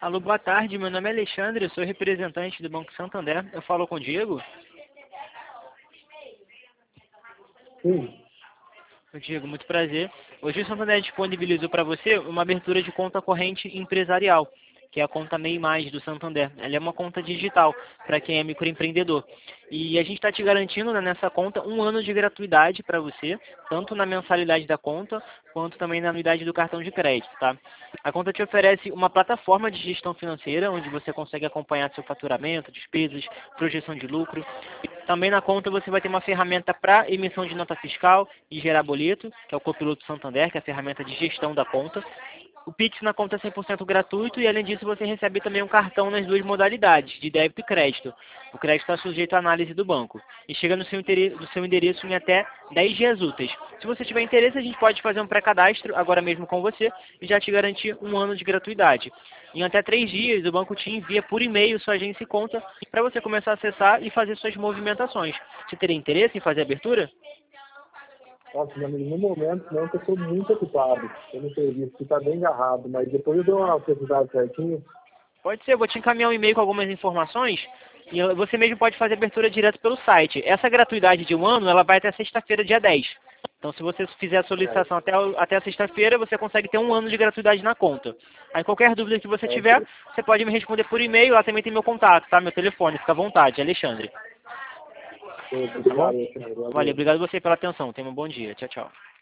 Alô, boa tarde. Meu nome é Alexandre, eu sou representante do Banco Santander. Eu falo com o Diego? Sim. Diego, muito prazer. Hoje o Santander disponibilizou para você uma abertura de conta corrente empresarial, que é a conta MEI Mais do Santander. Ela é uma conta digital para quem é microempreendedor. E a gente está te garantindo, né, nessa conta 1 ano de gratuidade para você, tanto na mensalidade da conta, quanto também na anuidade do cartão de crédito, tá? A conta te oferece uma plataforma de gestão financeira, onde você consegue acompanhar seu faturamento, despesas, projeção de lucro. Também na conta você vai ter uma ferramenta para emissão de nota fiscal e gerar boleto, que é o Copiloto Santander, que é a ferramenta de gestão da conta. O Pix na conta é 100% gratuito e, além disso, você recebe também um cartão nas duas modalidades, de débito e crédito. O crédito está sujeito à análise do banco e chega no seu endereço em até 10 dias úteis. Se você tiver interesse, a gente pode fazer um pré-cadastro agora mesmo com você e já te garantir 1 ano de gratuidade. Em até 3 dias, o banco te envia por e-mail sua agência e conta para você começar a acessar e fazer suas movimentações. Você teria interesse em fazer a abertura? Nossa, meu amigo, no momento não, que eu estou muito ocupado. Eu não serviço, que está bem agarrado, mas depois eu dou uma pesquisada certinho. Pode ser, eu vou te encaminhar um e-mail com algumas informações e você mesmo pode fazer a abertura direto pelo site. Essa gratuidade de 1 ano, ela vai até sexta-feira, dia 10. Então, se você fizer a solicitação até a sexta-feira, você consegue ter 1 ano de gratuidade na conta. Aí, qualquer dúvida que você tiver, você pode me responder por e-mail. Lá também tem meu contato, tá? Meu telefone, fica à vontade, Alexandre. Tá bom? Obrigado, Alexandre. Valeu, Valeu. obrigado você pela atenção. Tenha um bom dia. Tchau, tchau.